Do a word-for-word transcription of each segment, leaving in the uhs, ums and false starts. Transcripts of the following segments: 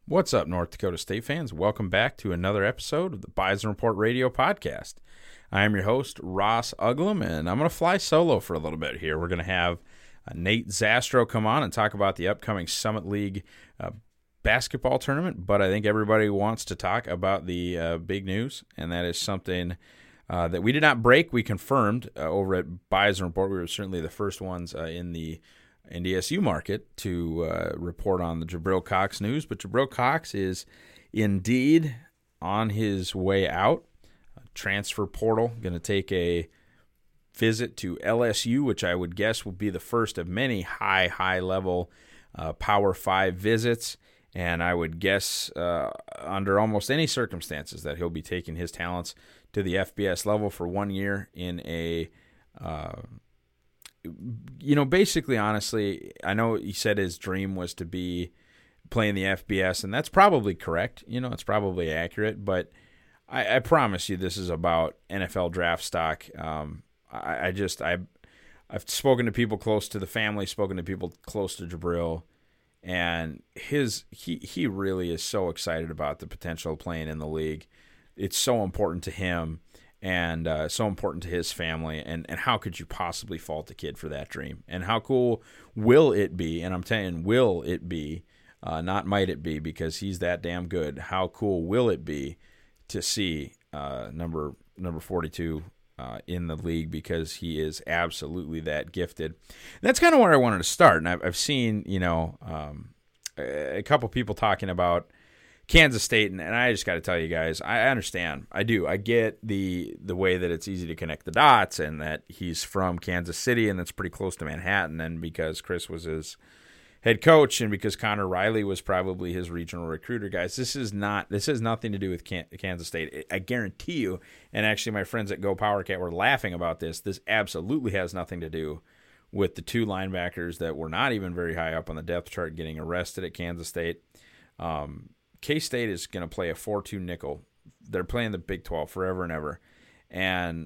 What's up, North Dakota State fans? Welcome back to another episode of the Bison Report Radio Podcast. I am your host, Ross Uglum, and I'm going to fly solo for a little bit here. We're going to have uh, Nate Zastro come on and talk about the upcoming Summit League uh, basketball tournament, but I think everybody wants to talk about the uh, big news, and that is something uh, that we did not break. We confirmed uh, over at Bison Report. We were certainly the first ones uh, in the N D S U market to uh, report on the Jabril Cox news, but Jabril Cox is indeed on his way out. Transfer portal, going to take a visit to L S U, which I would guess will be the first of many high, high-level uh, Power five visits, and I would guess uh, under almost any circumstances that he'll be taking his talents to the F B S level for one year in a uh, You know, basically, honestly, I know he said his dream was to be playing the F B S, and that's probably correct. You know, it's probably accurate, but I, I promise you this is about N F L draft stock. Um, I, I just, I, I've spoken to people close to the family, spoken to people close to Jabril, and his he he really is so excited about the potential of playing in the league. It's so important to him. And uh, so important to his family, and, and how could you possibly fault the kid for that dream? And how cool will it be, and I'm telling you, will it be, uh, not might it be, because he's that damn good. How cool will it be to see uh, number number forty-two uh, in the league, because he is absolutely that gifted. And that's kind of where I wanted to start, and I've, I've seen, you know, um, a, a couple people talking about Kansas State, and, and I just got to tell you guys, I understand. I do. I get the the way that it's easy to connect the dots, and that he's from Kansas City, and that's pretty close to Manhattan, and because Chris was his head coach, and because Connor Riley was probably his regional recruiter, guys, this is not. This has nothing to do with Kansas State. I guarantee you, and actually my friends at Go PowerCat were laughing about this, this absolutely has nothing to do with the two linebackers that were not even very high up on the depth chart getting arrested at Kansas State. Um K-State is going to play a four two nickel. They're playing the Big twelve forever and ever. And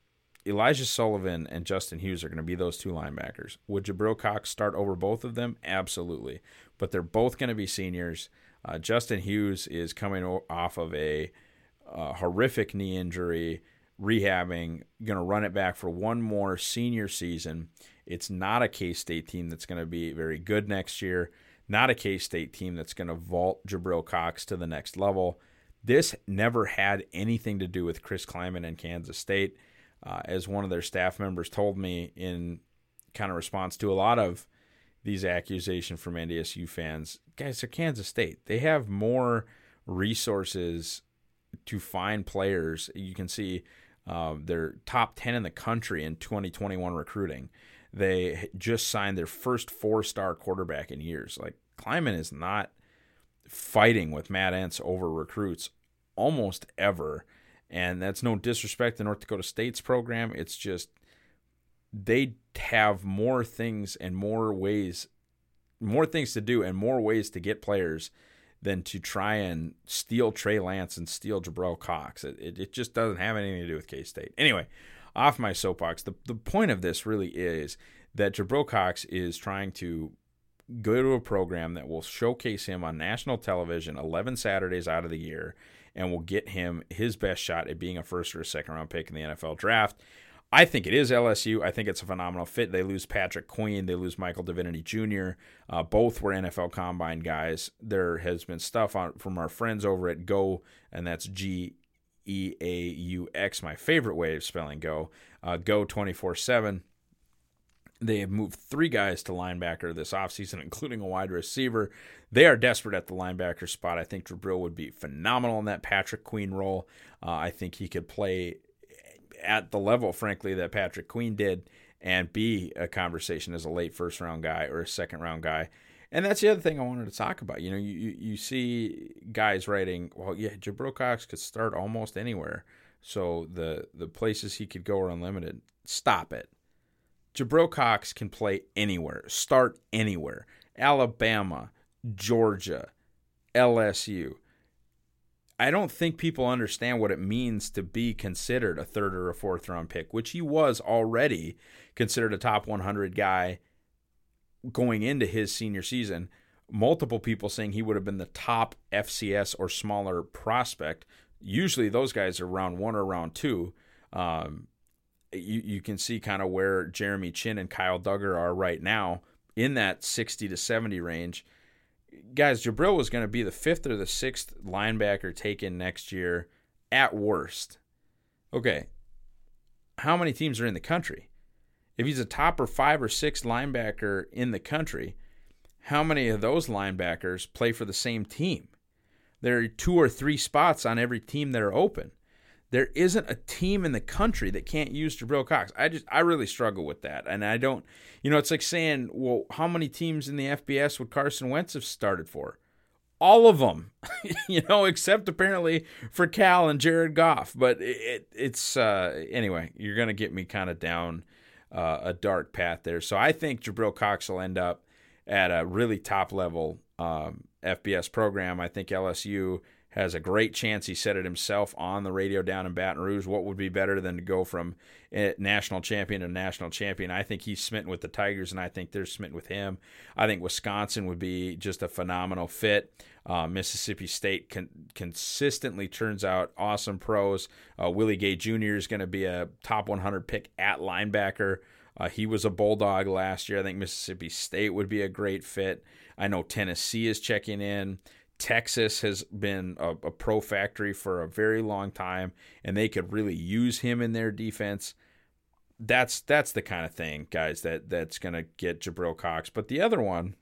Elijah Sullivan and Justin Hughes are going to be those two linebackers. Would Jabril Cox start over both of them? Absolutely. But they're both going to be seniors. Uh, Justin Hughes is coming off of a uh, horrific knee injury, rehabbing, going to run it back for one more senior season. It's not a K-State team that's going to be very good next year. Not a K-State team that's going to vault Jabril Cox to the next level. This never had anything to do with Chris Klieman and Kansas State. Uh, as one of their staff members told me in kind of response to a lot of these accusations from N D S U fans, guys, they're Kansas State. They have more resources to find players. You can see uh, they're top ten in the country in twenty twenty-one recruiting. They just signed their first four-star quarterback in years. Like, Klieman is not fighting with Matt Entz over recruits almost ever. And that's no disrespect to North Dakota State's program. It's just they have more things and more ways, more things to do and more ways to get players than to try and steal Trey Lance and steal Jabril Cox. It, it, it just doesn't have anything to do with K-State. Anyway, off my soapbox, the, the point of this really is that Jabril Cox is trying to go to a program that will showcase him on national television eleven Saturdays out of the year and will get him his best shot at being a first or a second round pick in the N F L draft. I think it is L S U. I think it's a phenomenal fit. They lose Patrick Queen. They lose Michael Divinity Junior Uh, both were N F L Combine guys. There has been stuff on from our friends over at Go, and that's G E A U X, my favorite way of spelling Go, uh, Go twenty-four seven. They have moved three guys to linebacker this offseason, including a wide receiver. They are desperate at the linebacker spot. I think Jabril would be phenomenal in that Patrick Queen role. Uh, I think he could play at the level, frankly, that Patrick Queen did and be a conversation as a late first-round guy or a second-round guy. And that's the other thing I wanted to talk about. You know, you, you, you see guys writing, well, yeah, Jabril Cox could start almost anywhere. So the, the places he could go are unlimited. Stop it. Jabril Cox can play anywhere, start anywhere. Alabama, Georgia, L S U. I don't think people understand what it means to be considered a third or a fourth round pick, which he was already considered a top one hundred guy going into his senior season. multiple people saying he would have been the top F C S or smaller prospect. Usually those guys are round one or round two. Um, you, you can see kind of where Jeremy Chin and Kyle Duggar are right now in that sixty to seventy range. Guys, Jabril was going to be the fifth or the sixth linebacker taken next year at worst. Okay, how many teams are in the country? If he's a top or five or six linebacker in the country, how many of those linebackers play for the same team? There are two or three spots on every team that are open. There isn't a team in the country that can't use Jabril Cox. I just, I really struggle with that. And I don't, you know, it's like saying, well, how many teams in the F B S would Carson Wentz have started for? All of them, you know, except apparently for Cal and Jared Goff. But it, it's, uh, anyway, you're going to get me kind of down uh, a dark path there. So I think Jabril Cox will end up at a really top level um, F B S program. I think L S U has a great chance. He said it himself on the radio down in Baton Rouge. What would be better than to go from national champion to national champion? I think he's smitten with the Tigers, and I think they're smitten with him. I think Wisconsin would be just a phenomenal fit. Uh, Mississippi State con- consistently turns out awesome pros. Uh, Willie Gay Junior is going to be a top one hundred pick at linebacker. Uh, he was a Bulldog last year. I think Mississippi State would be a great fit. I know Tennessee is checking in. Texas has been a, a pro factory for a very long time, and they could really use him in their defense. That's that's the kind of thing, guys, that, that's going to get Jabril Cox. But the other one,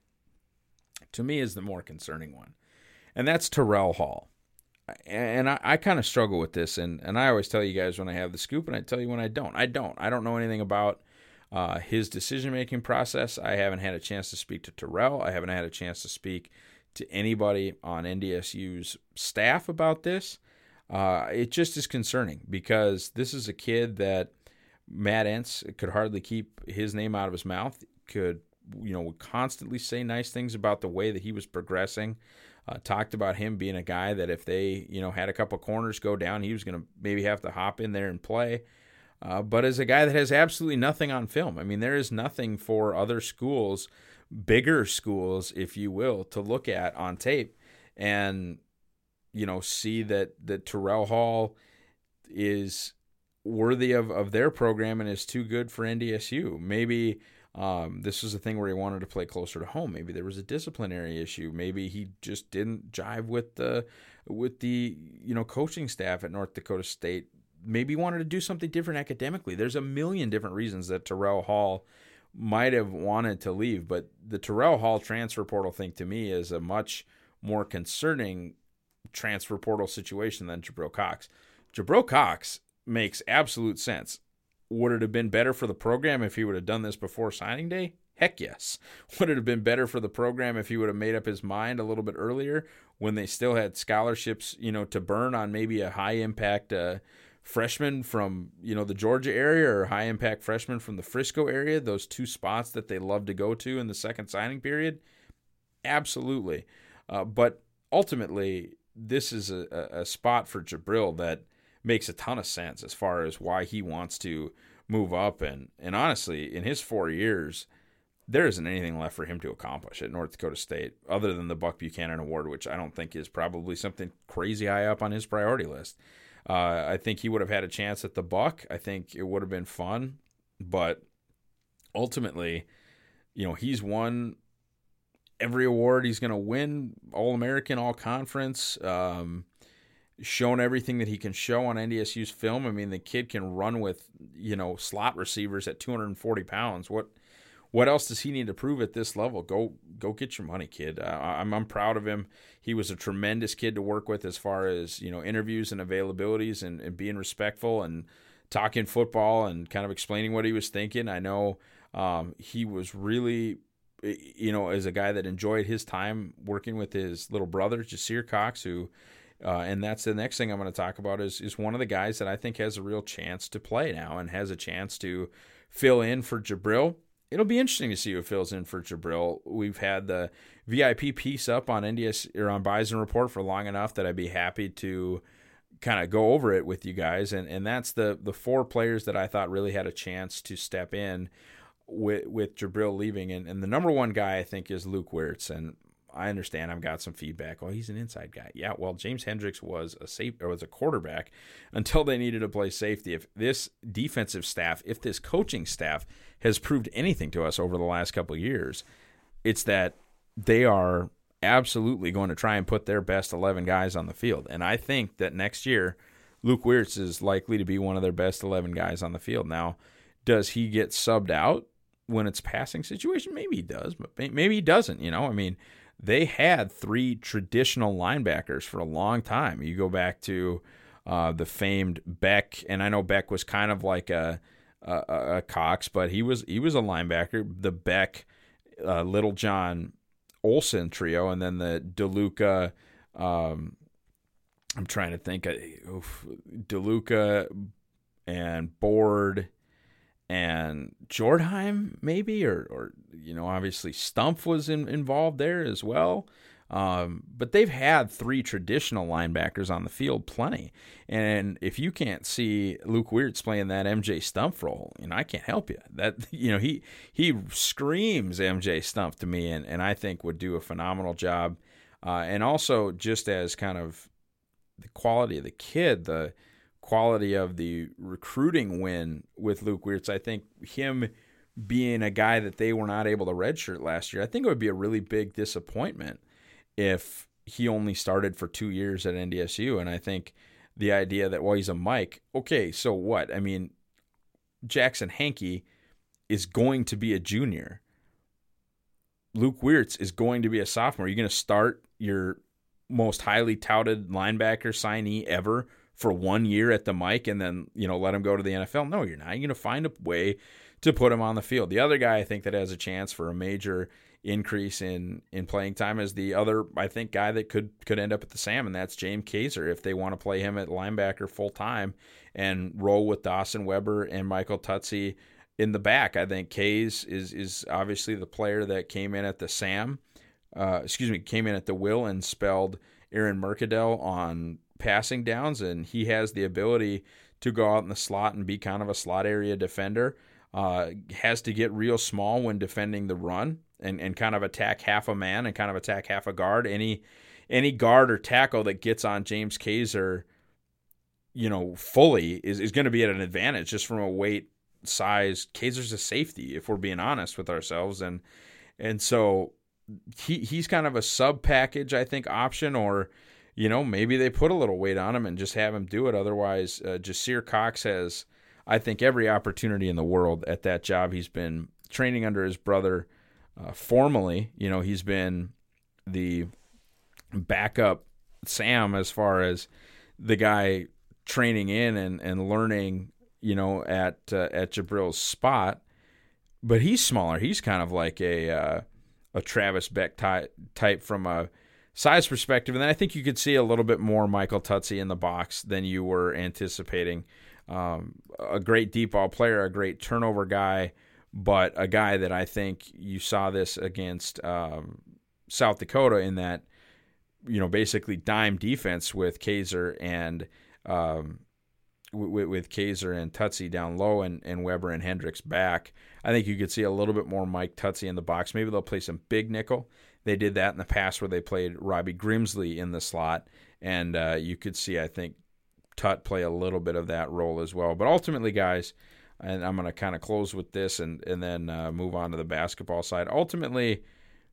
to me, is the more concerning one, and that's Terrell Hall. And I, I kind of struggle with this, and, and I always tell you guys when I have the scoop, and I tell you when I don't. I don't. I don't know anything about uh, his decision-making process. I haven't had a chance to speak to Terrell. I haven't had a chance to speak to anybody on N D S U's staff about this. Uh, it just is concerning because this is a kid that Matt Entz could hardly keep his name out of his mouth, could, you know, would constantly say nice things about the way that he was progressing. Uh, talked about him being a guy that if they, you know, had a couple corners go down, he was going to maybe have to hop in there and play. Uh, but as a guy that has absolutely nothing on film, I mean, there is nothing for other schools, bigger schools, if you will, to look at on tape and, you know, see that, that Terrell Hall is worthy of, of their program and is too good for N D S U. Maybe um, this was a thing where he wanted to play closer to home. Maybe there was a disciplinary issue. Maybe he just didn't jive with the, with the, you know, coaching staff at North Dakota State. Maybe he wanted to do something different academically. There's a million different reasons that Terrell Hall might have wanted to leave, but the Terrell Hall transfer portal thing to me is a much more concerning transfer portal situation than Jabril Cox. Jabril Cox makes absolute sense. Would it have been better for the program if he would have done this before signing day? Heck yes. Would it have been better for the program if he would have made up his mind a little bit earlier when they still had scholarships, you know, to burn on maybe a high impact uh, freshman from, you know, the Georgia area or high impact freshman from the Frisco area, those two spots that they love to go to in the second signing period? Absolutely. Uh, but ultimately, this is a, a spot for Jabril that makes a ton of sense as far as why he wants to move up. And, and honestly, in his four years, there isn't anything left for him to accomplish at North Dakota State other than the Buck Buchanan Award, which I don't think is probably something crazy high up on his priority list. Uh, I think he would have had a chance at the Buck. I think it would have been fun. But ultimately, you know, he's won every award he's going to win, All-American, All-Conference, um, shown everything that he can show on N D S U's film. I mean, the kid can run with, you know, slot receivers at two hundred forty pounds. What what else does he need to prove at this level? Go go get your money, kid. Uh, I'm I'm proud of him. He was a tremendous kid to work with as far as, you know, interviews and availabilities and, and being respectful and talking football and kind of explaining what he was thinking. I know um, he was really, you know, as a guy that enjoyed his time working with his little brother, Jasir Cox, who Uh, and that's the next thing I'm going to talk about is, is one of the guys that I think has a real chance to play now and has a chance to fill in for Jabril. It'll be interesting to see who fills in for Jabril. We've had the V I P piece up on N D S or on Bison Report for long enough that I'd be happy to kind of go over it with you guys. And and that's the the four players that I thought really had a chance to step in with with Jabril leaving. And, and the number one guy I think is Luke Wirtz. And I understand I've got some feedback. Oh, he's an inside guy. Yeah, well, James Hendricks was a safe or was a quarterback until they needed to play safety. If this defensive staff, if this coaching staff has proved anything to us over the last couple of years, it's that they are absolutely going to try and put their best eleven guys on the field. And I think that next year, Luke Wirtz is likely to be one of their best eleven guys on the field. Now, does he get subbed out when it's passing situation? Maybe he does, but maybe he doesn't. You know, I mean, they had three traditional linebackers for a long time. You go back to uh, the famed Beck, and I know Beck was kind of like a, a, a Cox, but he was he was a linebacker. The Beck, uh, Littlejohn, Olsen trio, and then the DeLuca. Um, I'm trying to think. Of, oof, DeLuca and Board and Jordheim, maybe, or, or you know, obviously Stumpf was in, involved there as well. Um, but they've had three traditional linebackers on the field plenty. And if you can't see Luke Wirtz playing that M J Stumpf role, you know, I can't help you. That, you know, he he screams M J Stumpf to me, and, and I think would do a phenomenal job. Uh, and also just as kind of the quality of the kid, the quality of the recruiting win with Luke Wirtz, I think him being a guy that they were not able to redshirt last year, I think it would be a really big disappointment if he only started for two years at N D S U. And I think the idea that, well, he's a Mike, okay, so what? I mean, Jackson Hankey is going to be a junior. Luke Wirtz is going to be a sophomore. You're going to start your most highly touted linebacker signee ever for one year at the Mike and then, you know, let him go to the N F L? No, you're not. You're going to find a way to put him on the field. The other guy I think that has a chance for a major increase in, in playing time is the other, I think, guy that could, could end up at the Sam, and that's James Kaiser, if they want to play him at linebacker full time and roll with Dawson Weber and Michael Tutsi in the back. I think Kays is is obviously the player that came in at the Sam, uh, excuse me, came in at the Will and spelled Aaron Mercadell on passing downs, and he has the ability to go out in the slot and be kind of a slot area defender. Uh, has to get real small when defending the run and, and kind of attack half a man and kind of attack half a guard. Any any guard or tackle that gets on James Kaiser, you know, fully is, is going to be at an advantage just from a weight, size. Kaiser's a safety, if we're being honest with ourselves. And and so he he's kind of a sub package, I think, option, or, you know, maybe they put a little weight on him and just have him do it. Otherwise, uh, Jasir Cox has, I think, every opportunity in the world at that job. He's been training under his brother uh, formally. You know, he's been the backup Sam as far as the guy training in and, and learning, you know, at uh, at Jabril's spot. But he's smaller. He's kind of like a uh, a Travis Beck ty- type from a size perspective. And then I think you could see a little bit more Michael Tutsi in the box than you were anticipating. Um, a great deep ball player, a great turnover guy, but a guy that I think you saw this against um, South Dakota in that, you know, basically dime defense with Kaiser and um, with, with Kaiser and Tutsi down low and, and Weber and Hendricks back. I think you could see a little bit more Mike Tutsi in the box. Maybe they'll play some big nickel. They did that in the past where they played Robbie Grimsley in the slot, and uh, you could see, I think, Tut play a little bit of that role as well. But ultimately, guys, and I'm going to kind of close with this and, and then uh, move on to the basketball side. Ultimately,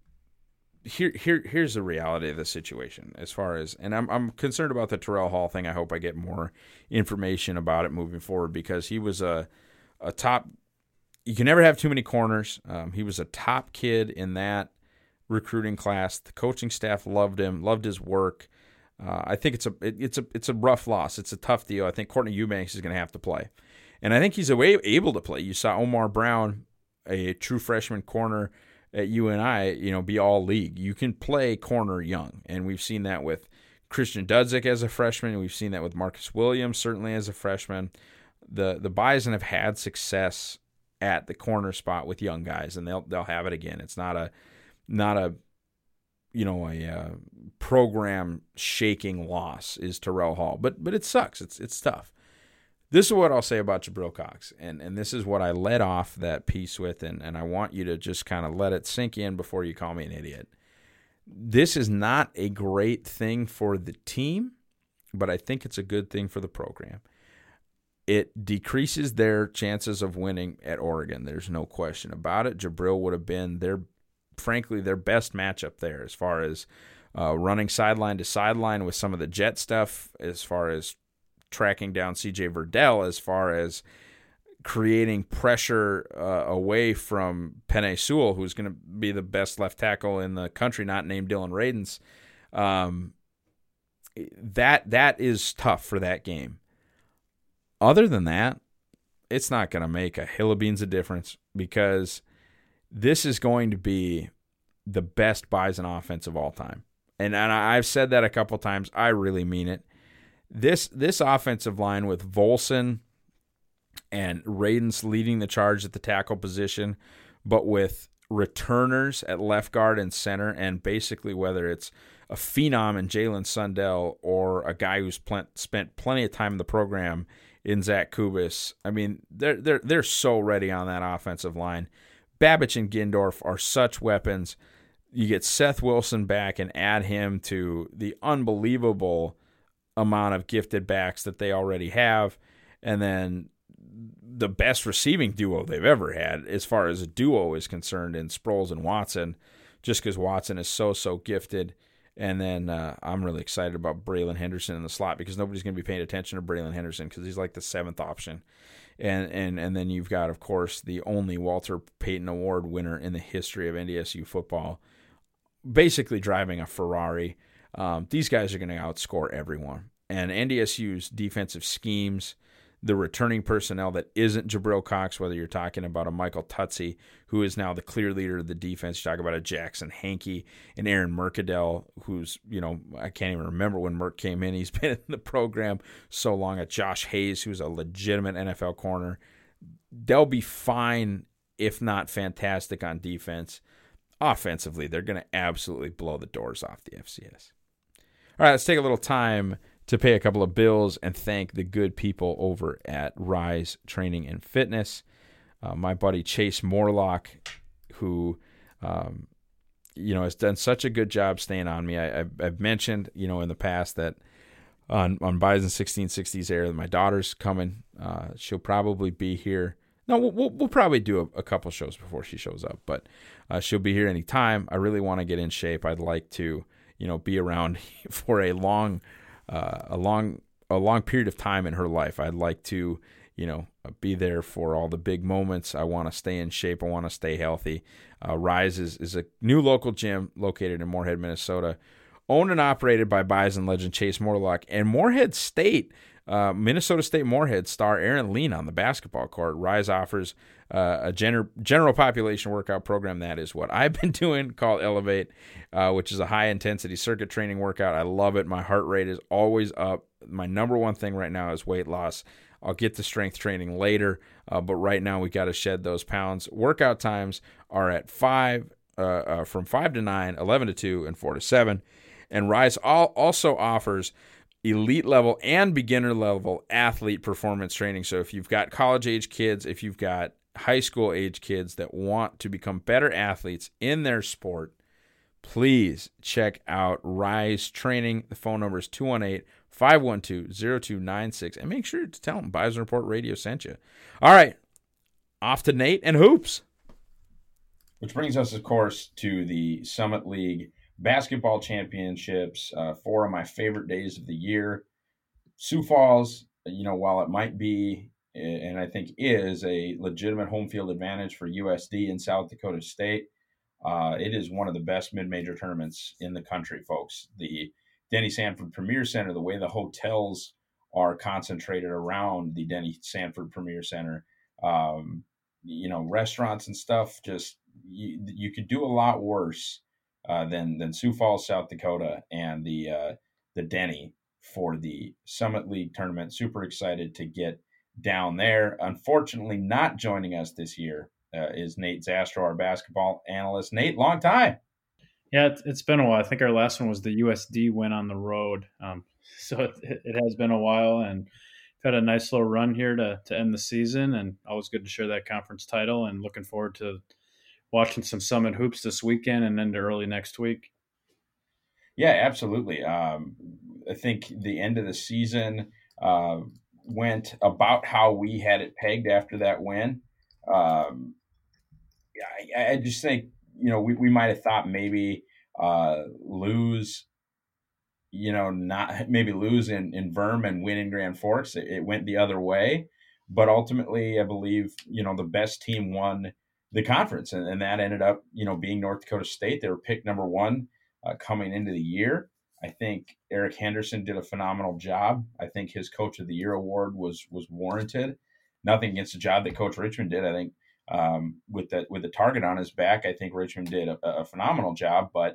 here here here's the reality of the situation as far as, and I'm I'm concerned about the Terrell Hall thing. I hope I get more information about it moving forward, because he was a a top. You can never have too many corners. Um, he was a top kid in that recruiting class. The coaching staff loved him, loved his work. Uh, I think it's a it, it's a it's a rough loss. It's a tough deal. I think Courtney Eubanks is going to have to play, and I think he's away, able to play. You saw Omar Brown, a true freshman corner at U N I, you know, be all league. You can play corner young, and we've seen that with Christian Dudzik as a freshman. We've seen that with Marcus Williams certainly as a freshman. The the Bison have had success at the corner spot with young guys, and they'll they'll have it again. It's not a not a you know, a uh, program shaking loss is Terrell Hall, but but it sucks. It's it's tough. This is what I'll say about Jabril Cox, and and this is what I led off that piece with, and, and I want you to just kind of let it sink in before you call me an idiot. This is not a great thing for the team, but I think it's a good thing for the program. It decreases their chances of winning at Oregon. There's no question about it. Jabril would have been their, frankly, their best matchup there as far as uh, running sideline to sideline with some of the jet stuff, as far as tracking down C J Verdell, as far as creating pressure uh, away from Penei Sewell, who's going to be the best left tackle in the country, not named Dylan Radins. Um, that that is tough for that game. Other than that, it's not going to make a hill of beans of difference, because this is going to be the best Bison offense of all time. And, and I've said that a couple times. I really mean it. This this offensive line with Volson and Radins leading the charge at the tackle position, but with returners at left guard and center, and basically whether it's a phenom in Jalen Sundell or a guy who's pl- spent plenty of time in the program in Zach Kubis. I mean, they're they're they're so ready on that offensive line. Babich and Gindorf are such weapons. You get Seth Wilson back and add him to the unbelievable amount of gifted backs that they already have, and then the best receiving duo they've ever had as far as a duo is concerned in Sproles and Watson, just because Watson is so, so gifted. And then uh, I'm really excited about Braylon Henderson in the slot, because nobody's going to be paying attention to Braylon Henderson because he's like the seventh option. And, and and then you've got, of course, the only Walter Payton Award winner in the history of N D S U football, basically driving a Ferrari. Um, these guys are going to outscore everyone. And N D S U's defensive schemes, the returning personnel that isn't Jabril Cox, whether you're talking about a Michael Tutsi, who is now the clear leader of the defense, you talk about a Jackson Hankey and Aaron Mercadell, who's, you know, I can't even remember when Merck came in. He's been in the program so long. At Josh Hayes, who's a legitimate N F L corner. They'll be fine, if not fantastic, on defense. Offensively, they're going to absolutely blow the doors off the F C S. All right, let's take a little time to pay a couple of bills and thank the good people over at Rise Training and Fitness. Uh, my buddy Chase Morlock, who, um, you know, has done such a good job staying on me. I, I've, I've mentioned, you know, in the past that on, on Bison sixteen sixties air, that my daughter's coming. Uh, she'll probably be here. No, we'll, we'll, we'll probably do a, a couple shows before she shows up, but uh, she'll be here anytime. I really want to get in shape. I'd like to, you know, be around for a long Uh, a long a long period of time in her life. I'd like to, you know, be there for all the big moments. I want to stay in shape. I want to stay healthy. Uh, Rise is, is a new local gym located in Moorhead, Minnesota, owned and operated by Bison legend Chase Morlock, and Moorhead State, uh, Minnesota State Moorhead star Aaron Lean on the basketball court. Rise offers uh, a gener- general population workout program. That is what I've been doing, called Elevate, uh, which is a high-intensity circuit training workout. I love it. My heart rate is always up. My number one thing right now is weight loss. I'll get to strength training later, uh, but right now we got to shed those pounds. Workout times are at five, uh, uh, from five to nine, eleven to two, and four to seven. And Rise all, also offers elite level and beginner level athlete performance training. So if you've got college age kids, if you've got high school age kids that want to become better athletes in their sport, please check out Rise Training. The phone number is two one eight, five one two, zero two nine six, and make sure to tell them Bison Report Radio sent you. All right, off to Nate and hoops. Which brings us, of course, to the Summit League Basketball Championships, uh, four of my favorite days of the year. Sioux Falls, you know, while it might be, and I think is, a legitimate home field advantage for U S D and South Dakota State, uh, it is one of the best mid-major tournaments in the country, folks. The Denny Sanford Premier Center, the way the hotels are concentrated around the Denny Sanford Premier Center, um, you know, restaurants and stuff, just you, you could do a lot worse Uh, than than Sioux Falls, South Dakota, and the uh, the Denny for the Summit League tournament. Super excited to get down there. Unfortunately, not joining us this year uh, is Nate Zastro, our basketball analyst. Nate, long time. Yeah, it's, it's been a while. I think our last one was the U S D win on the road. Um, so it, it has been a while, and we've had a nice little run here to to end the season, and always good to share that conference title, and looking forward to watching some Summit hoops this weekend and into early next week. Yeah, absolutely. Um, I think the end of the season uh, went about how we had it pegged after that win. Um, I, I just think, you know, we, we might have thought maybe uh, lose, you know, not maybe lose in, in Verm and win in Grand Forks. It, it went the other way. But ultimately, I believe, you know, the best team won the conference. And, and that ended up, you know, being North Dakota State. They were picked number one uh, coming into the year. I think Eric Henderson did a phenomenal job. I think his Coach of the Year award was was warranted. Nothing against the job that Coach Richmond did. I think um, with the with the target on his back, I think Richmond did a, a phenomenal job. But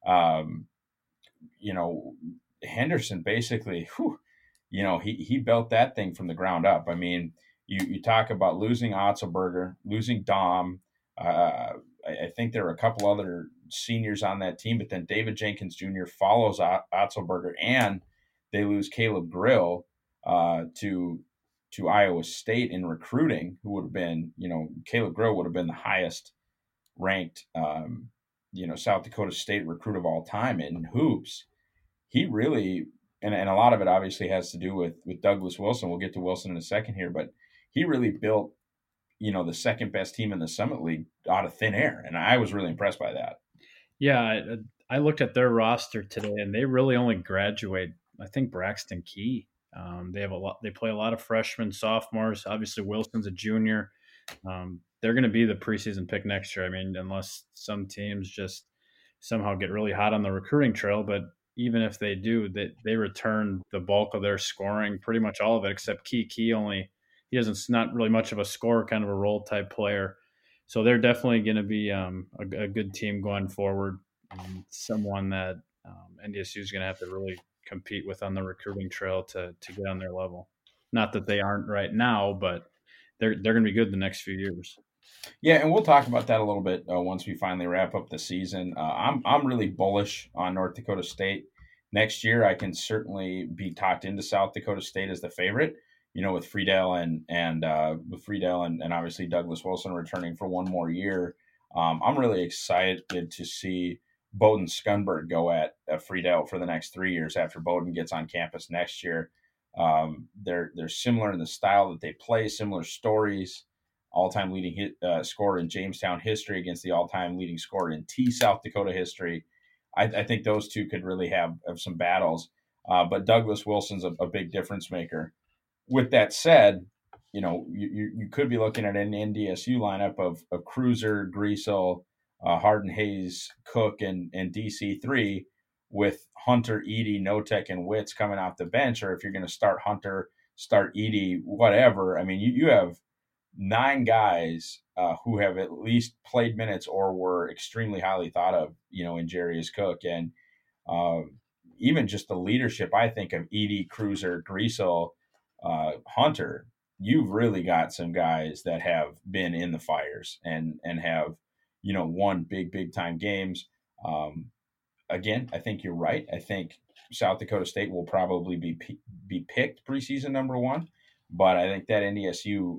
um, you know, Henderson basically, whew, you know, he he built that thing from the ground up. I mean, you you talk about losing Otzelberger, losing Dom. Uh, I, I think there are a couple other seniors on that team, but then David Jenkins Junior follows Otzelberger, and they lose Caleb Grill uh, to to Iowa State in recruiting, who would have been, you know, Caleb Grill would have been the highest ranked, um, you know, South Dakota State recruit of all time in hoops. He really, and, and a lot of it obviously has to do with with Douglas Wilson. We'll get to Wilson in a second here, but he really built, you know, the second best team in the Summit League out of thin air, and I was really impressed by that. Yeah, I, I looked at their roster today, and they really only graduate, I think, Braxton Key. Um, they have a lot. They play a lot of freshmen, sophomores. Obviously, Wilson's a junior. Um, they're going to be the preseason pick next year. I mean, unless some teams just somehow get really hot on the recruiting trail. But even if they do, they they return the bulk of their scoring, pretty much all of it, except Key. Key only he doesn't not really much of a scorer, kind of a role type player. So they're definitely going to be um, a, a good team going forward. Um, someone that um, N D S U is going to have to really compete with on the recruiting trail to to get on their level. Not that they aren't right now, but they're they're going to be good the next few years. Yeah, and we'll talk about that a little bit uh, once we finally wrap up the season. Uh, I'm I'm really bullish on North Dakota State next year. I can certainly be talked into South Dakota State as the favorite. You know, with Friedel and and uh, with Friedel and, and obviously Douglas Wilson returning for one more year. Um, I'm really excited to see Bowden Scunberg go at uh, Friedel for the next three years after Bowden gets on campus next year. Um, they're they're similar in the style that they play, similar stories. All-time leading hit uh, scorer in Jamestown history against the all-time leading scorer in T South Dakota history. I, I think those two could really have, have some battles. Uh, but Douglas Wilson's a, a big difference maker. With that said, you know, you, you, you could be looking at an N D S U lineup of, of Cruiser, Greasel, uh, Hardin Hayes, Cook, and, and D C three with Hunter, Edey, Notek, and Witz coming off the bench. Or if you're going to start Hunter, start Edey, whatever. I mean, you, you have nine guys uh, who have at least played minutes or were extremely highly thought of, you know, in Jarius Cook. And uh, even just the leadership, I think, of Edey, Cruiser, Greasel, uh, Hunter, you've really got some guys that have been in the fires and, and have, you know, won big, big time games. Um, again, I think you're right. I think South Dakota State will probably be, be picked preseason number one, but I think that N D S U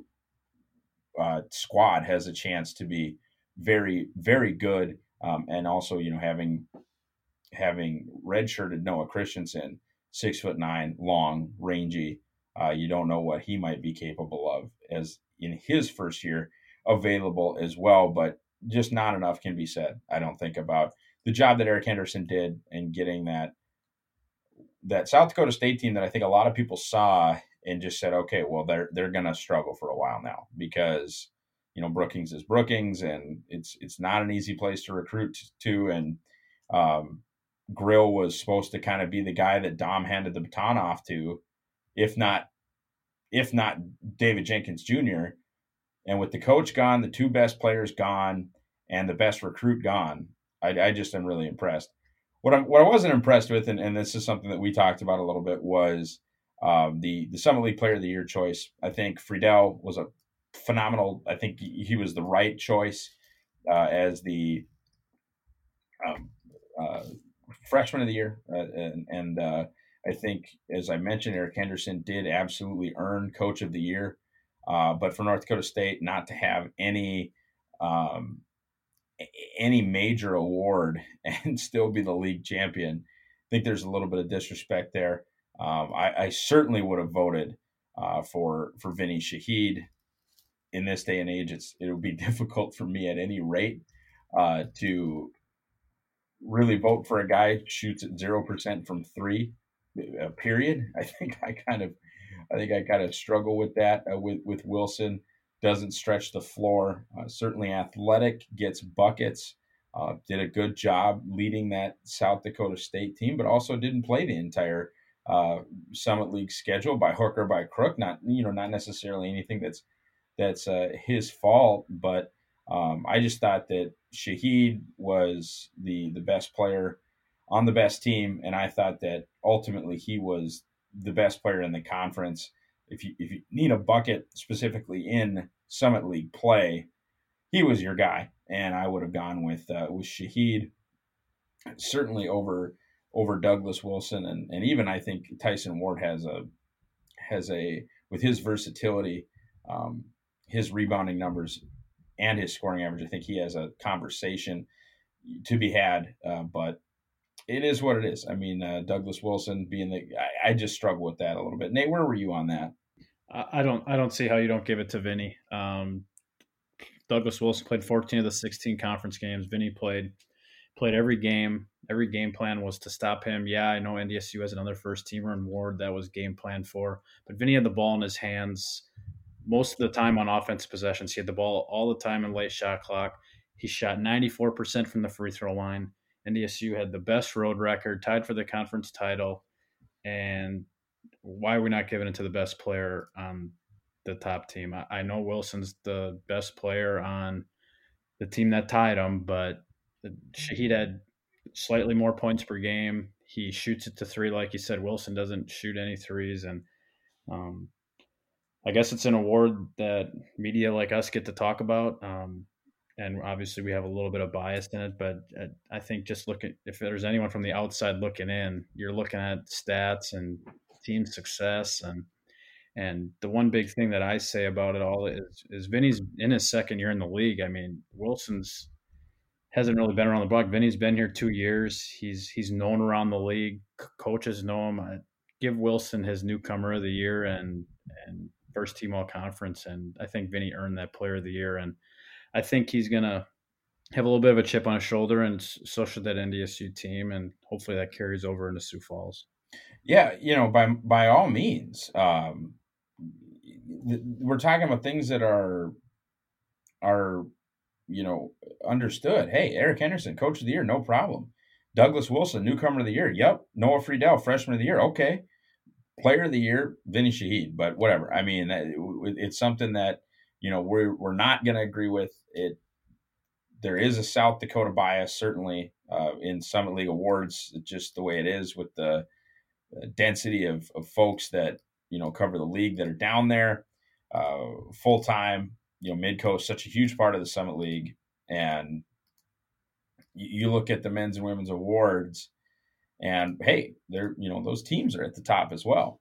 Uh, squad has a chance to be very, very good. Um, and also, you know, having having redshirted Noah Christensen, six foot nine, long, rangy. Uh, you don't know what he might be capable of as in his first year available as well. But just not enough can be said, I don't think, about the job that Eric Henderson did in getting that that South Dakota State team that I think a lot of people saw and just said, okay, well, they're they're going to struggle for a while now because, you know, Brookings is Brookings, and it's it's not an easy place to recruit to. And um, Grill was supposed to kind of be the guy that Dom handed the baton off to, if not if not David Jenkins Junior And with the coach gone, the two best players gone, and the best recruit gone, I, I just am really impressed. What I what I wasn't impressed with, and, and this is something that we talked about a little bit, was um, the the Summit League Player of the Year choice. I think Friedel was a phenomenal. I think he, he was the right choice uh, as the um, uh, freshman of the year, uh, and, and uh, I think, as I mentioned, Eric Henderson did absolutely earn Coach of the Year. Uh, but for North Dakota State not to have any um, any major award and still be the league champion think there's a little bit of disrespect there. Um, I, I certainly would have voted uh, for for Vinny Shaheed. In this day and age, it's it would be difficult for me at any rate uh, to really vote for a guy who shoots at zero percent from three. Uh, period. I think I kind of, I think I kind of struggle with that uh, with with Wilson. Doesn't stretch the floor. Uh, certainly athletic, gets buckets. Uh, did a good job leading that South Dakota State team, but also didn't play the entire uh, Summit League schedule by hook or by crook. Not you know not necessarily anything that's that's uh, his fault, but um, I just thought that Shaheed was the the best player on the best team, and I thought that ultimately he was the best player in the conference. If you if you need a bucket specifically in Summit League play, he was your guy, and I would have gone with uh, with Shaheed certainly over over Douglas Wilson, and and even I think Tyson Ward has a has a with his versatility, um, his rebounding numbers, and his scoring average. I think he has a conversation to be had, uh, but it is what it is. I mean, uh, Douglas Wilson being the, I, I just struggle with that a little bit. Nate, where were you on that? I don't, I don't see how you don't give it to Vinny. Um, Douglas Wilson played fourteen of the sixteen conference games. Vinny played, played every game. Every game plan was to stop him. Yeah, I know N D S U has another first teamer in Ward that was game planned for, but Vinny had the ball in his hands most of the time on offensive possessions. He had the ball all the time in late shot clock. He shot ninety-four percent from the free throw line. N D S U had the best road record, tied for the conference title. And why are we not giving it to the best player on the top team? I, I know Wilson's the best player on the team that tied him, but Shaheed had slightly more points per game. He shoots it to three, like you said. Wilson doesn't shoot any threes, and um, I guess it's an award that media like us get to talk about. Um, and obviously we have a little bit of bias in it, but I think just looking, if there's anyone from the outside looking in, you're looking at stats and team success. And, and the one big thing that I say about it all is, is Vinny's in his second year in the league. I mean, Wilson's hasn't really been around the block. Vinny's been here two years. He's, he's known around the league. Coaches know him. I give Wilson his newcomer of the year and, and, first team all conference, and I think Vinny earned that player of the year, and I think he's gonna have a little bit of a chip on his shoulder, and so should that N D S U team, and hopefully that carries over into Sioux Falls. Yeah, you know, by by all means, um, th- we're talking about things that are are you know understood. Hey, Eric Henderson, coach of the year, no problem. Douglas Wilson, newcomer of the year. Yep. Noah Friedel, freshman of the year. Okay. Player of the year, Vinny Shaheed, but whatever. I mean, it's something that, you know, we're, we're not going to agree with it. There is a South Dakota bias, certainly uh, in Summit League awards, just the way it is with the, the density of, of folks that, you know, cover the league that are down there uh, full time. You know, Midcoast, such a huge part of the Summit League. And you, you look at the men's and women's awards, and hey, they're, you know, those teams are at the top as well.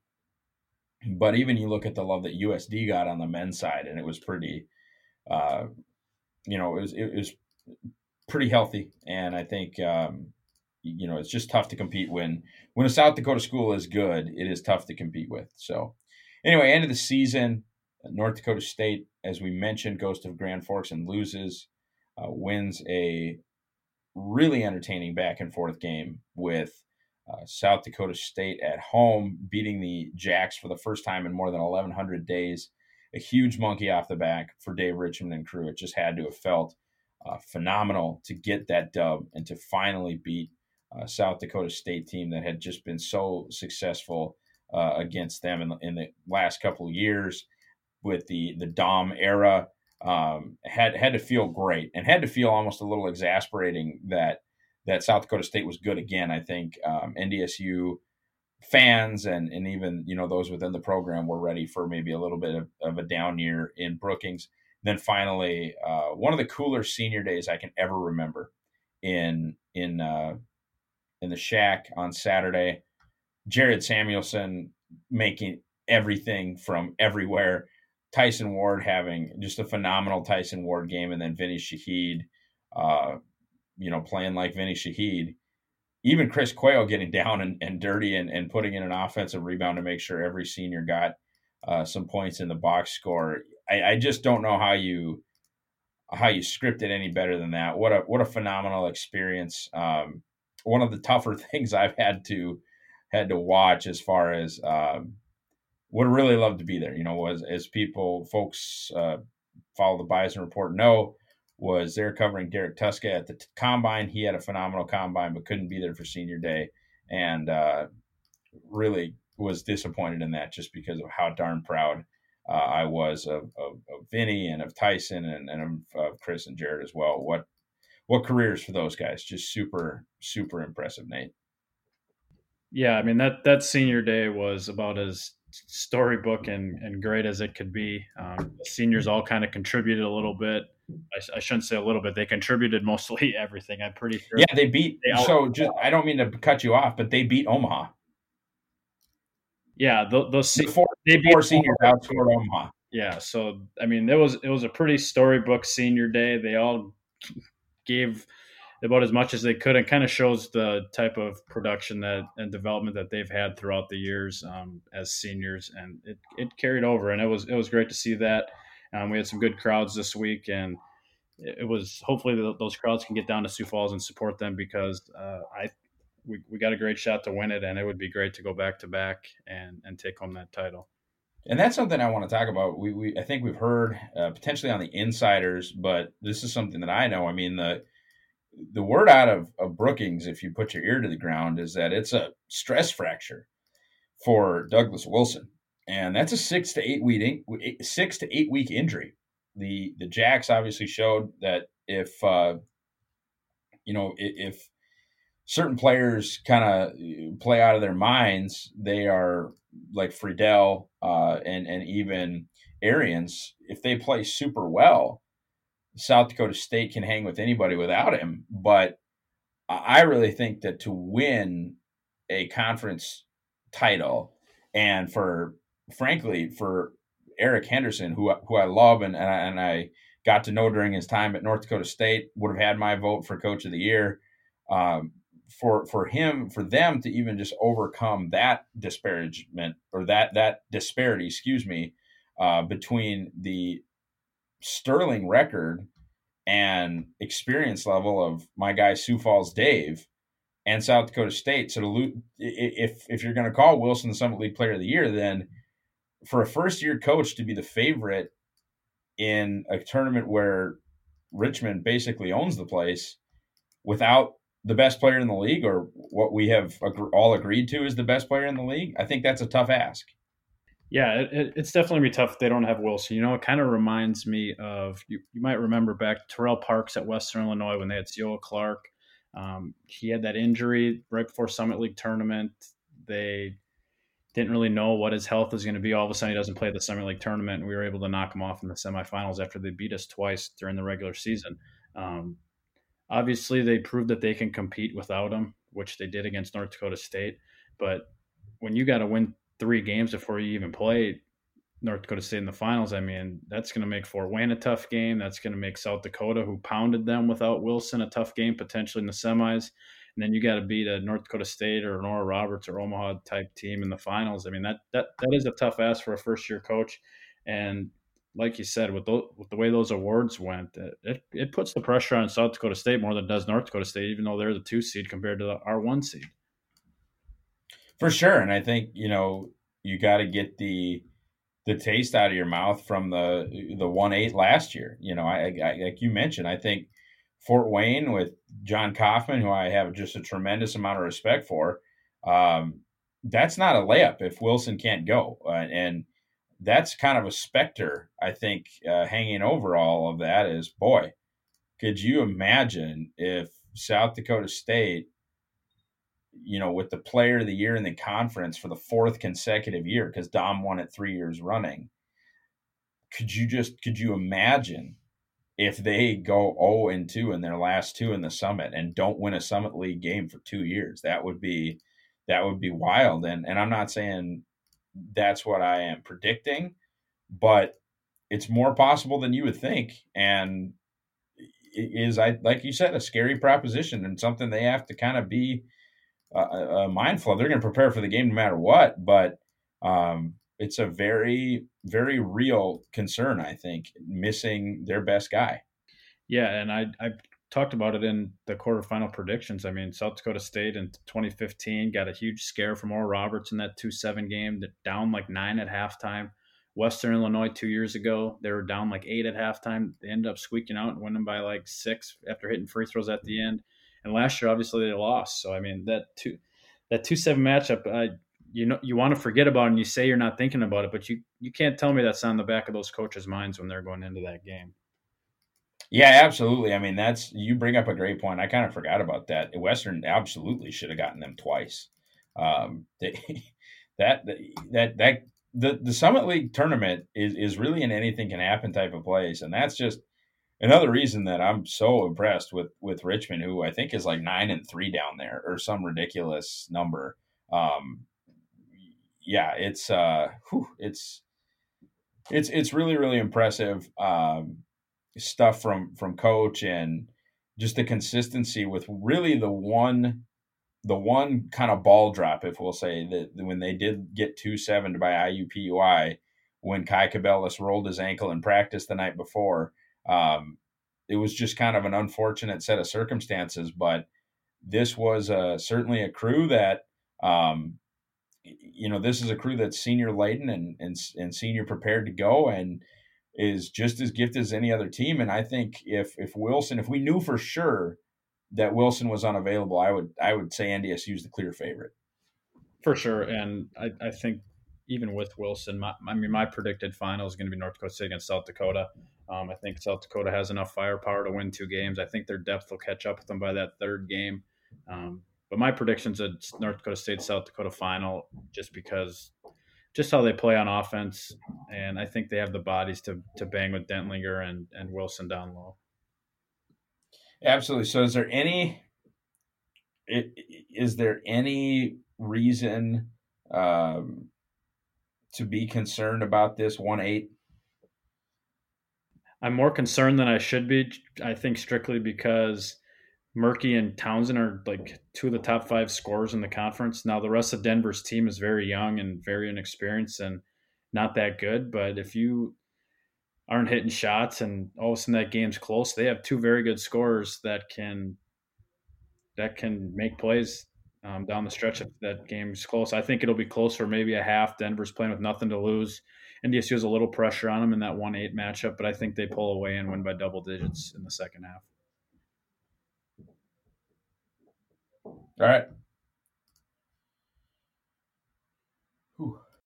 But even you look at the love that U S D got on the men's side, and it was pretty, uh, you know, it was it was pretty healthy. And I think, um, you know, it's just tough to compete when when a South Dakota school is good. It is tough to compete with. So anyway, end of the season, North Dakota State, as we mentioned, goes to Grand Forks and loses, uh, wins a really entertaining back and forth game with uh, South Dakota State at home, beating the Jacks for the first time in more than eleven hundred days. A huge monkey off the back for Dave Richmond and crew. It just had to have felt uh, phenomenal to get that dub and to finally beat a South Dakota State team that had just been so successful uh, against them in the, in the last couple of years with the the Dom era. Um, had had to feel great, and had to feel almost a little exasperating that that South Dakota State was good again. I think um, N D S U fans and and even you know those within the program were ready for maybe a little bit of, of a down year in Brookings. Then finally, uh, one of the cooler senior days I can ever remember in in uh, in the Shack on Saturday. Jared Samuelson making everything from everywhere. Tyson Ward having just a phenomenal Tyson Ward game, and then Vinny Shaheed, uh, you know, playing like Vinny Shaheed. even Chris Quayle getting down and, and dirty and, and putting in an offensive rebound to make sure every senior got uh, some points in the box score. I, I just don't know how you how you script it any better than that. What a what a phenomenal experience. Um, one of the tougher things I've had to had to watch as far as um, would really love to be there. You know, was as people folks uh, follow the Bison Report know, was there covering Derek Tuska at the t- combine. He had a phenomenal combine, but couldn't be there for senior day, and uh, really was disappointed in that just because of how darn proud uh, I was of, of, of Vinny and of Tyson and, and of, of Chris and Jared as well. What what careers for those guys? Just super super impressive, Nate. Yeah, I mean that that senior day was about as storybook and, and great as it could be. Um, the seniors all kind of contributed a little bit. I, I shouldn't say a little bit. They contributed mostly everything. I'm pretty sure. Yeah, they beat. They so just I don't mean to cut you off, but they beat Omaha. Yeah, those, those the four, they beat four seniors outscored Omaha. Yeah, so I mean, it was it was a pretty storybook senior day. They all gave about as much as they could, and kind of shows the type of production that and development that they've had throughout the years um, as seniors, and it, it carried over, and it was it was great to see that. Um, we had some good crowds this week, and it was hopefully the, those crowds can get down to Sioux Falls and support them because uh, I we, we got a great shot to win it, and it would be great to go back to back and and take home that title. And that's something I want to talk about. We, we I think we've heard uh, potentially on the insiders, but this is something that I know. I mean, the the word out of, of Brookings, if you put your ear to the ground, is that it's a stress fracture for Douglas Wilson, and that's a six to eight week six to eight week injury. The the Jacks obviously showed that if uh, you know if, if certain players kind of play out of their minds, they are like Friedel uh, and and even Arians. If they play super well, South Dakota State can hang with anybody without him. But I really think that to win a conference title, and for frankly for Eric Henderson, who who I love and and I, and I got to know during his time at North Dakota State, would have had my vote for Coach of the Year. Um, for for him, for them to even just overcome that disparagement or that that disparity, excuse me, uh, between the sterling record and experience level of my guy Sioux Falls Dave and South Dakota State. So to if if you're going to call Wilson the Summit League Player of the Year, then for a first year coach to be the favorite in a tournament where Richmond basically owns the place without the best player in the league, or what we have all agreed to is the best player in the league, I think that's a tough ask. Yeah, it, it's definitely be tough if they don't have Wilson. You know, it kind of reminds me of, you, you might remember back Terrell Parks at Western Illinois when they had Ceola Clark. Um, he had that injury right before Summit League tournament. They didn't really know what his health was going to be. All of a sudden, he doesn't play the Summit League tournament, and we were able to knock him off in the semifinals after they beat us twice during the regular season. Um, Obviously, they proved that they can compete without him, which they did against North Dakota State. But when you got to win three games before you even play North Dakota State in the finals, I mean, that's going to make Fort Wayne a tough game. That's going to make South Dakota, who pounded them without Wilson, a tough game potentially in the semis. And then you got to beat a North Dakota State or an Oral Roberts or Omaha type team in the finals. I mean, that that that is a tough ask for a first year coach. And like you said, with, those, with the way those awards went, it, it puts the pressure on South Dakota State more than it does North Dakota State, even though they're the two seed compared to the our one seed. For sure, and I think you know you got to get the the taste out of your mouth from the the one eight last year. You know, I, I like you mentioned, I think Fort Wayne with John Kaufman, who I have just a tremendous amount of respect for, um, that's not a layup if Wilson can't go, uh, and that's kind of a specter, I think, uh, hanging over all of that is, boy, could you imagine if South Dakota State, you know, with the player of the year in the conference for the fourth consecutive year, because Dom won it three years running, could you just, could you imagine if they go oh and two in their last two in the Summit and don't win a Summit League game for two years? That would be, that would be wild. And, and I'm not saying that's what I am predicting, but it's more possible than you would think. And it is, I like you said, a scary proposition and something they have to kind of be uh, uh, mindful of. They're going to prepare for the game no matter what, but um, it's a very, very real concern, I think, missing their best guy. Yeah, and I I talked about it in the quarterfinal predictions. I mean, South Dakota State in twenty fifteen got a huge scare from Oral Roberts in that two seven game, down like nine at halftime. Western Illinois two years ago, they were down like eight at halftime. They ended up squeaking out and winning by like six after hitting free throws at the end. And last year, obviously, they lost. So I mean, that two that two seven matchup, I you know you want to forget about it and you say you're not thinking about it, but you you can't tell me that's on the back of those coaches' minds when they're going into that game. Yeah, absolutely. I mean, that's you bring up a great point. I kind of forgot about that. Western absolutely should have gotten them twice. Um, they, that that that the the Summit League tournament is is really an anything can happen type of place, and that's just another reason that I'm so impressed with with Richmond, who I think is like nine and three down there or some ridiculous number. Um, yeah, it's uh, whew, it's it's it's really really impressive. Um, stuff from from coach and just the consistency with really the one the one kind of ball drop, if we'll say, that when they did get two seven by I U P U I, when Kai Cabellis rolled his ankle in practice the night before. Um, it was just kind of an unfortunate set of circumstances, but this was uh, certainly a crew that um, you know this is a crew that's senior laden and, and and senior prepared to go and is just as gifted as any other team. And I think if if Wilson, if we knew for sure that Wilson was unavailable, I would I would say N D S U is the clear favorite. For sure. And I, I think even with Wilson, my, I mean, my predicted final is going to be North Dakota State against South Dakota. Um, I think South Dakota has enough firepower to win two games. I think their depth will catch up with them by that third game. Um, but my predictions are North Dakota State, South Dakota final, just because just how they play on offense. And I think they have the bodies to to bang with Dentlinger and, and Wilson down low. Absolutely. So is there any is there any reason um, to be concerned about this one eight? I'm more concerned than I should be. I think strictly because Murky and Townsend are like two of the top five scorers in the conference. Now the rest of Denver's team is very young and very inexperienced and not that good. But if you aren't hitting shots and all of a sudden that game's close, they have two very good scorers that can that can make plays um, down the stretch if that game's close. I think it'll be close for maybe a half. Denver's playing with nothing to lose. N D S U has a little pressure on them in that one eight matchup, but I think they pull away and win by double digits in the second half. All right. Whew.